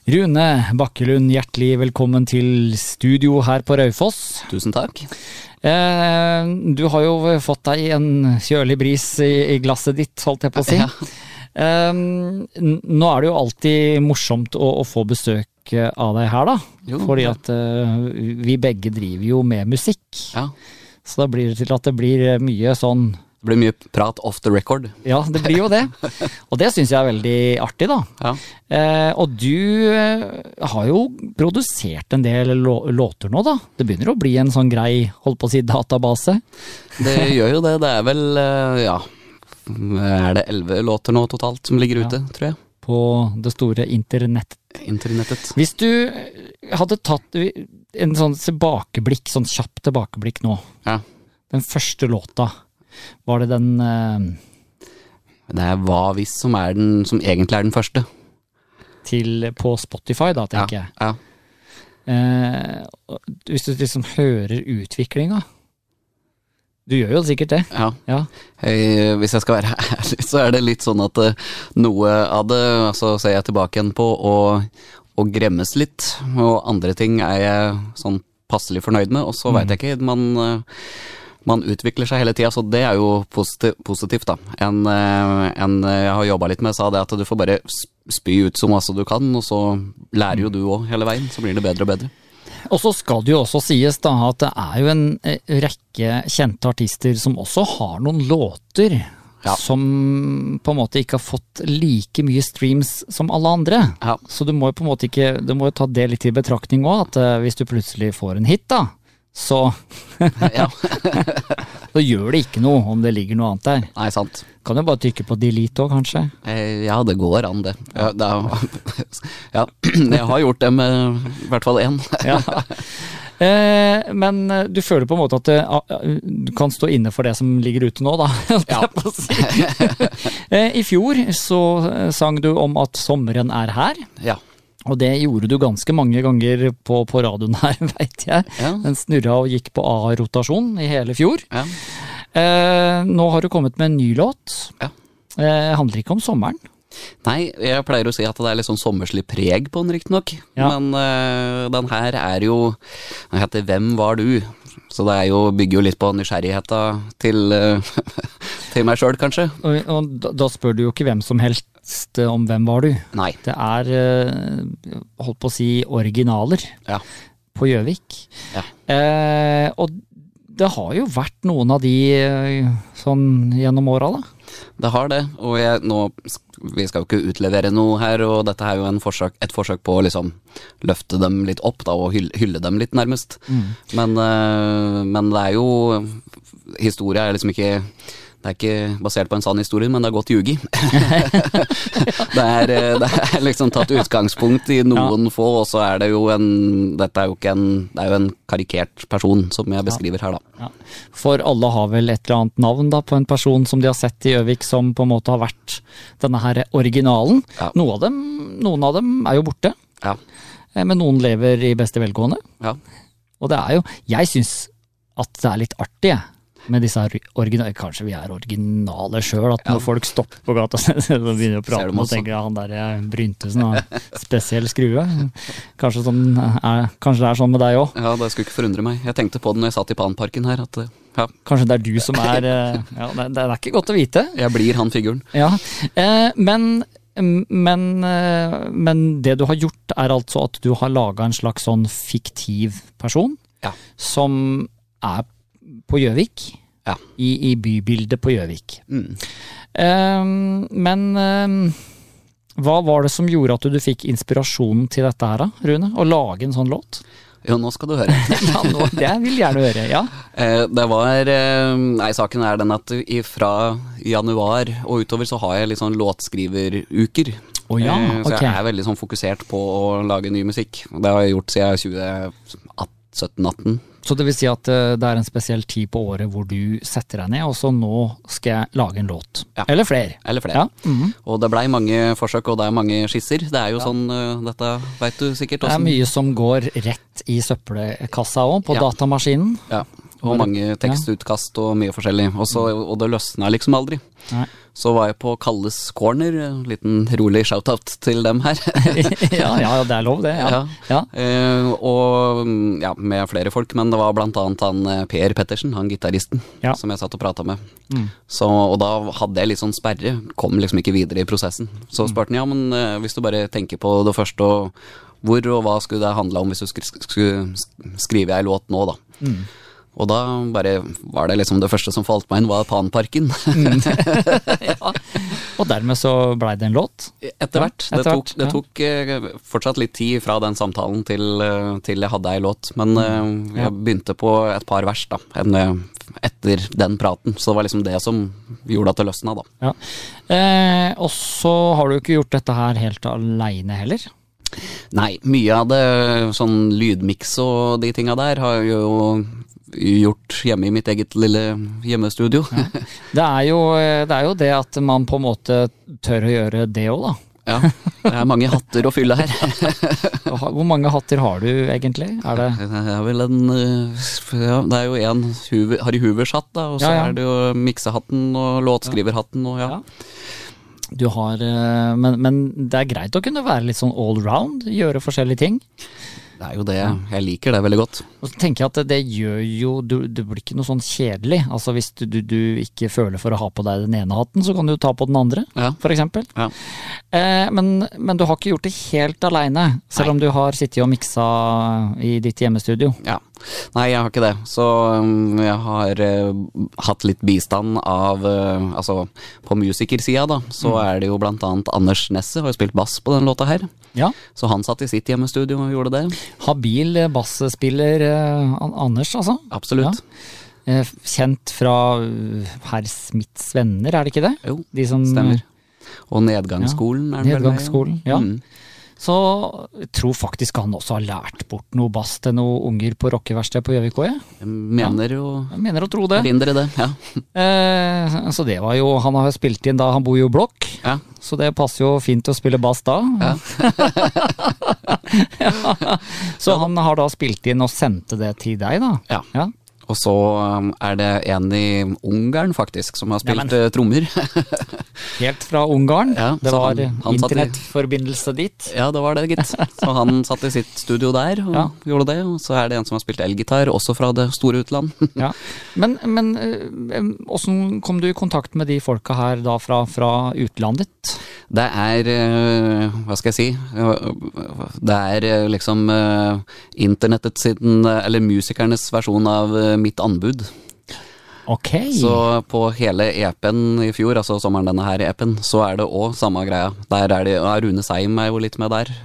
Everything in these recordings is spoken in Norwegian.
Rune Bakkelund, hjertelig velkommen til studio her på Raufoss. Tusen takk. Du har jo fått deg en kjølig bris i glasset ditt, holdt jeg på å si. Ja. Nå er det jo alltid morsomt å få besøk av deg her da, fordi at vi begge driver jo med musikk. Ja. Så da blir det til at det blir mye sånn... Det blir mye prat off the record. Ja, det blir jo det. Og det synes jeg er veldig artig da. Ja. Og du har jo produsert en del låter nå da. Det begynner å bli en sånn grei, holdt på å si, database. Det gjør jo det. Det er vel, er det 11 låter nå totalt som ligger ute, tror jeg. På det store internettet. Hvis du hadde tatt en sånn tilbakeblikk, sånn kjapp tilbakeblikk nå. Ja. Den første låta. Var det den... Det er Hva Hvis som egentlig er den første. På Spotify da, tenker jeg. Ja. Hvis du liksom hører utviklingen, du gjør jo sikkert det. Ja. Hvis jeg skal være ærlig, så er det litt sånn at noe av det, så ser jeg tilbake igjen på og gremmes litt, og andre ting er jeg sånn passelig fornøyd med, og så vet jeg ikke, man utvikler seg hele tiden, så det er jo positivt da. En jeg har jobbet litt med sa det at du får bare spy ut så masse du kan, og så lærer jo du også hele veien, så blir det bedre og bedre. Og så skal det jo også sies da at det er jo en rekke kjente artister som også har noen låter som på en måte ikke har fått like mye streams som alle andre. Ja. Så du må jo på en måte ikke, du må jo ta det litt i betraktning også, at hvis du plutselig får en hit da, så så gjør det ikke noe om det ligger noe annet der. Nei, sant. Kan du bare trykke på delete også, kanskje? Ja, det går an det. Jeg har gjort det med i hvert fall en. Men du føler på en måte at du kan stå inne for det som ligger ute nå da. I fjor så sang du om at sommeren er her. Ja. Og det gjorde du ganske mange ganger på radioen her, vet jeg. Ja. Den snurret og gikk på A-rotasjon i hele fjor. Ja. Nå har du kommet med en ny låt. Ja. Handler ikke om sommeren. Nei, jeg pleier å si at det er litt sånn sommerslig preg på den riktig nok. Ja. Men den her er jo, den heter Hvem var du? Så det er jo, bygger jo litt på nysgjerrigheten til meg selv, kanskje. Og da spør du jo ikke hvem som helst om Hvem var du? Nei. Det er, holdt på å si, originaler på Gjøvik. Ja. Og det har jo vært noen av de sånn gjennom årene da. Det har det, og vi skal jo ikke utlevere noe her, og dette er jo et forsøk på å liksom løfte dem litt opp da, og hylle dem litt nærmest. Men det er jo, historie er liksom ikke... Det er ikke basert på en sann historie, men det er godt ljugi. Det er liksom tatt utgangspunkt i noen få, og så er det jo det er jo en karikert person som jeg beskriver her da. Ja. For alle har vel et eller annet navn da, på en person som de har sett i Gjøvik som på en måte har vært denne her originalen. Ja. Noen av dem er jo borte, men noen lever i beste velgående. Ja. Og det er jo, jeg synes at det er litt artig, med disse originale, kanskje vi er originale selv, at når folk stopper på gata så begynner å prate og tenker han der Bryntesen har spesiell skrue. Kanskje det er sånn med deg også? Ja, det skulle ikke forundre meg. Jeg tenkte på det når jeg satt i Panparken her, at kanskje det er du som er det er ikke godt å vite. Jeg blir han figuren. Ja, men det du har gjort er altså at du har laget en slags sånn fiktiv person som er på Gjøvik, i bybildet på Gjøvik. Men hva var det som gjorde at du fikk inspirasjonen til dette her, Rune? Å lage en sånn låt? Jo, nå skal du høre. Det vil jeg gjerne høre, ja. Det var, saken er den at fra januar og utover så har jeg litt sånn låtskriveruker. Så jeg er veldig sånn fokusert på å lage ny musikk. Det har jeg gjort siden 2017-18. Så det vil si at det er en spesiell tid på året hvor du setter deg ned, og så nå skal jeg lage en låt. Ja. Eller flere. Ja. Og det ble mange forsøk, og det er mange skisser. Det er jo sånn, dette vet du sikkert også. Det er mye som går rett i søppelkassa også, på datamaskinen. Ja, og mange tekstutkast og mye forskjellig. Og det løsner liksom aldri. Nei. Så var jeg på Kalles Corner, en liten rolig shoutout til dem her. ja, det er lov det, ja. Og med flere folk, men det var blant annet han Per Pettersen, han gitaristen, som jeg satt og pratet med. Og da hadde jeg litt sånn sperre, kom liksom ikke videre i prosessen. Så spurte han, men hvis du bare tenker på det første, og hvor og hva skulle det handle om hvis du skulle skrive en låt nå da? Og da bare var det liksom det første som falt meg inn var Panparken. Og dermed så ble det en låt? Etter hvert. Det tok fortsatt litt tid fra den samtalen til jeg hadde en låt. Men jeg begynte på et par vers da, etter den praten. Så det var liksom det som gjorde at det løsnet da. Og så har du ikke gjort dette her helt alene heller? Nei, mye av det sånn lydmix og de tingene der har jo gjort hjemme i mitt eget lille hjemmestudio. Det er jo det at man på en måte tør å gjøre det også da. Ja, det er mange hatter å fylle her. Hvor mange hatter har du egentlig? Det er vel det er jo en Harry Hoovers-hatt da, og så er det jo miksehatten og låtskriverhatten og Du har, men det er greit å kunne være litt sånn all round, gjøre forskjellige ting. Det er jo det, jeg liker det veldig godt. Og så tenker jeg at det gjør jo, det blir ikke noe sånn kjedelig. Altså hvis du ikke føler for å ha på deg den ene hatten, så kan du ta på den andre, for eksempel. Ja. Men du har ikke gjort det helt alene, selv om du har sittet og mikset i ditt hjemmestudio. Ja. Nei, jeg har ikke det. Så jeg har hatt litt bistand av, altså på musikersida da, så er det jo blant annet Anders Nesse, har jo spilt bass på den låta her. Ja. Så han satt i sitt hjemmestudio og gjorde det. Habil bassspiller Anders, altså? Absolutt. Ja. Kjent fra Herr Smiths venner, er det ikke det? Jo, stemmer. Og Nedgangsskolen er det vel med? Nedgangsskolen, ja. Så jeg tror faktisk han også har lært bort noe bass til noen unger på rockeverksted på Gjøvik også. Jeg mener å tro det. Erindre det, ja. Så det var jo, han har spilt inn da, han bor jo i blokk, så det passer jo fint å spille bass da. Ja. Så han har da spilt inn og sendte det til deg da? Ja. Og så er det en i Ungarn faktisk, som har spilt trommer. Helt fra Ungarn? Ja, det var internettforbindelse dit? Ja, det var det, gitt. Så han satt i sitt studio der og gjorde det, og så er det en som har spilt elgitar, også fra det store utland. Ja. Men hvordan kom du i kontakt med de folka her da fra utlandet? Det er, hva skal jeg si, det er liksom internettets siden, eller musikernes versjon av mitt anbud. Ok. Så på hele EP-en i fjor, altså sommeren denne her EP-en, så er det også samme greia. Der er det, Rune Seim er jo litt med der.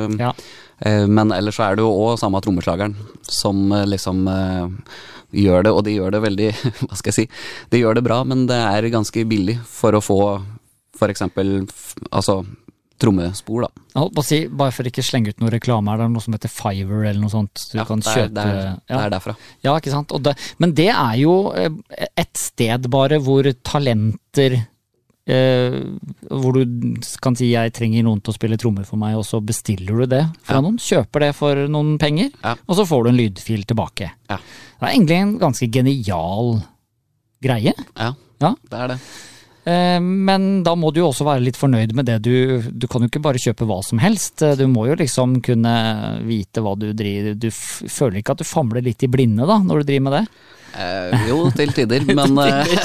Men ellers så er det jo også samme trommeslageren som liksom gjør det, og de gjør det veldig, hva skal jeg si, de gjør det bra, men det er ganske billig for å få for eksempel, altså trommespor da. Jeg holdt på å si, bare for ikke slenge ut noe reklame, er det noe som heter Fiverr eller noe sånt? Du kan kjøpe, det er derfra. Ja, ikke sant? Men det er jo et sted bare hvor talenter, hvor du kan si jeg trenger noen til å spille trommer for meg, og så bestiller du det fra noen, kjøper det for noen penger, og så får du en lydfil tilbake. Ja. Det er egentlig en ganske genial greie. Ja, det er det. Men da må du jo også være litt fornøyd med det. Du kan jo ikke bare kjøpe hva som helst. Du må jo liksom kunne vite hva du driver. Du føler ikke at du famler litt i blinde da, når du driver med det? Jo, til tider, men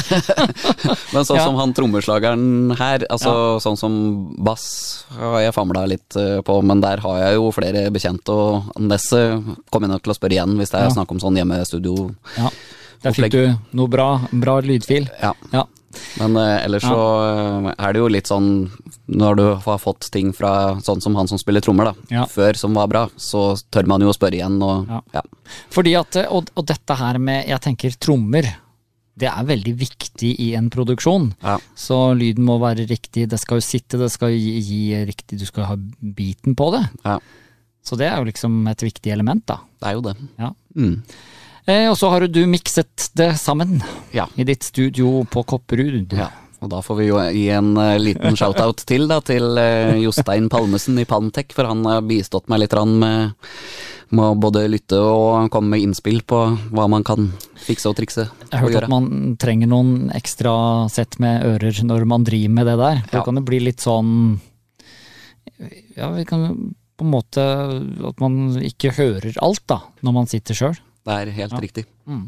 men sånn som han trommeslageren her, altså sånn som bass har jeg famlet litt på, men der har jeg jo flere bekjent, og Nesse kommer jeg nok til å spørre igjen hvis det er snakk om sånn hjemmestudio. Ja, der fikk du noe bra lydfil. Ja. Men ellers så er det jo litt sånn, når du har fått ting fra sånn som han som spiller trommer da, før som var bra, så tør man jo å spørre igjen. Fordi at, og dette her med, jeg tenker trommer, det er veldig viktig i en produksjon. Så lyden må være riktig, det skal jo sitte, det skal gi riktig, du skal ha biten på det. Så det er jo liksom et viktig element da. Det er jo det. Ja. Og så har du mikset det sammen i ditt studio på Kopperud. Ja, og da får vi jo gi en liten shoutout til Jostein Palmesen i Palmtek, for han har bistått meg litt må både lytte og komme med innspill på hva man kan fikse og trikse. Jeg har hørt at man trenger noen ekstra sett med ører når man driver med det der. For det kan jo bli litt sånn, ja, vi kan på en måte at man ikke hører alt da, når man sitter selv. Det helt riktig.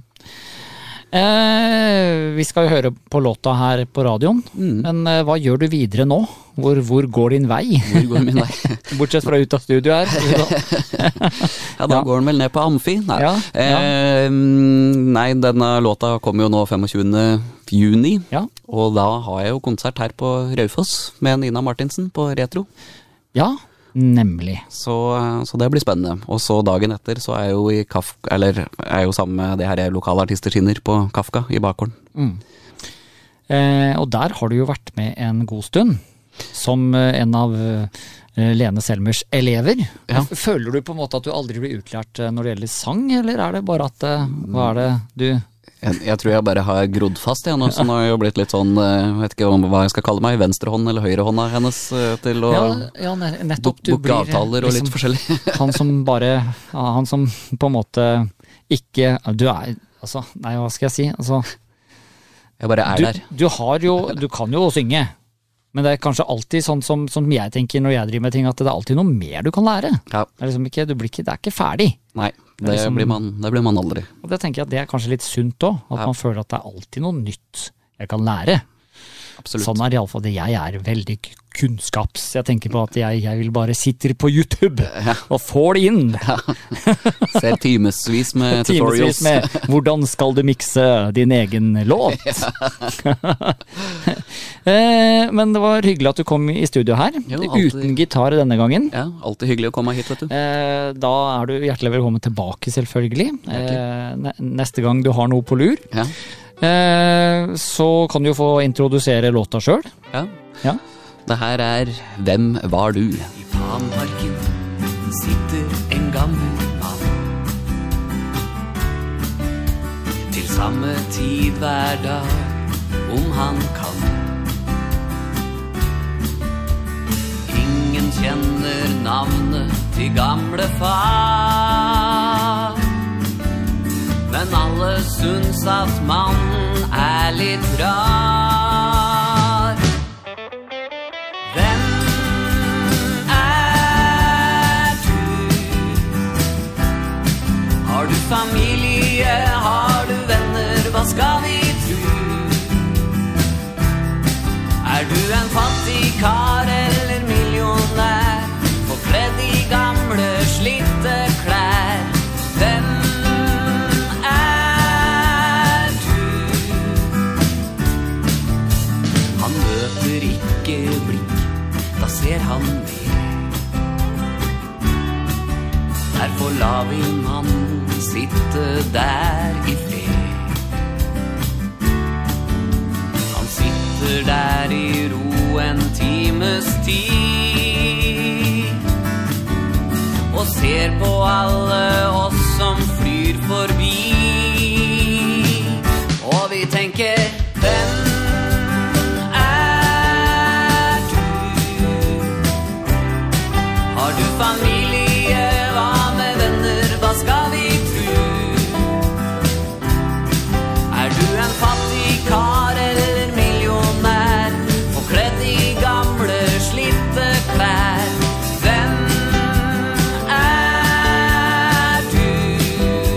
Vi skal jo høre på låta her på radioen, men hva gjør du videre nå? Hvor går din vei? Hvor går min vei? Bortsett fra ut av studio her. Ja, da går den vel ned på Amfi. Nei, nei, denne låta kommer jo nå 25. juni, og da har jeg jo konsert her på Raufoss med Nina Martinsen på Retro. Ja, nemlig. Så det blir spennende. Og så dagen etter så er jeg jo i Kafka, eller er jo sammen med det her lokale artister skinner på Kafka i Bakgården. Og der har du jo vært med en god stund, som en av Lene Selmers elever. Ja. Føler du på en måte at du aldri blir utlært når det gjelder sang, eller er det bare at, hva er det du... Jeg tror jeg bare har grodd fast igjen, så nå har jeg jo blitt litt sånn, vet ikke hva jeg skal kalle meg, venstrehånd eller høyrehånda hennes til å bukke avtaler og litt forskjellig. Han som bare, han som på en måte ikke, du er, altså, nei, hva skal jeg si, altså... Jeg bare der. Du kan jo synge, men det er kanskje alltid sånn som jeg tenker når jeg driver med ting, at det er alltid noe mer du kan lære. Ja. Det er liksom ikke, det er ikke ferdig. Nei, det blir man aldri. Og det tenker jeg at det er kanskje litt sunt også, at man føler at det er alltid noe nytt jeg kan lære. Absolutt. Sånn er i alle fall det. Jeg er veldig kunnskaps. Jeg tenker på at jeg vil bare sitte på YouTube og få det inn. Ser timesvis med tutorials. Timesvis med hvordan skal du mikse din egen låt. Men det var hyggelig at du kom i studio her. Jo, uten gitar denne gangen. Ja, alltid hyggelig å komme hit, vet du. Da er du hjertelig velkommen tilbake, selvfølgelig. Neste gang du har noe på lur. Ja. Så kan du jo få introdusere låta selv. Ja. Det her Hvem var du? I Panparken sitter en gammel mann. Til samme tid hver dag, om han kan. Ingen kjenner navnet til gamle far, men alle syns at mannen litt rar. Hvem du? Har du familie? Har du venner? Hva skal vi tro? Du en fattig kar eller millionær, forkledd i gamle slitte klær? Hvem ikke blikk, da ser han ned. Derfor lar vi mannen sitte der i fred. Han sitter der i ro en times tid og ser på alle oss som flyr forbi. Og vi tenker, hvem familie, hva med venner, hva skal vi tro? Du en fattig kar eller millionær, forkledd i gamle slitte klær? Hvem du?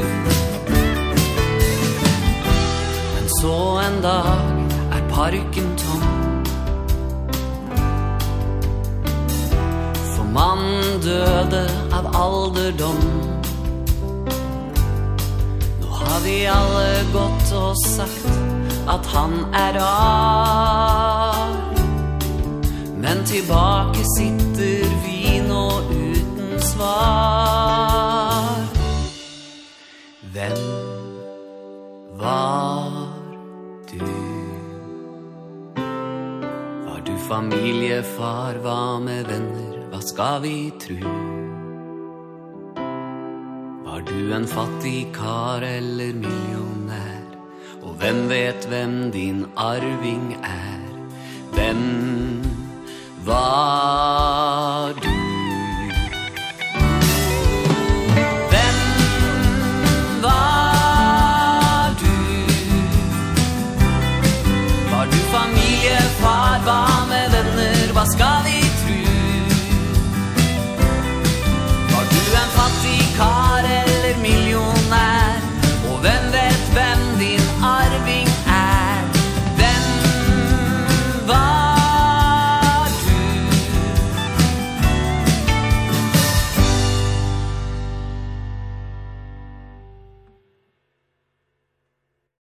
Men så en dag parken tom. Mannen døde av alderdom. Nå har vi alle gått og sagt at han rar. Men tilbake sitter vi nå uten svar. Hvem var du? Var du familiefar, hva med venner? Hva skal vi tro? Var du en fattig kar eller millionær? Og hvem vet hvem din arving Hvem var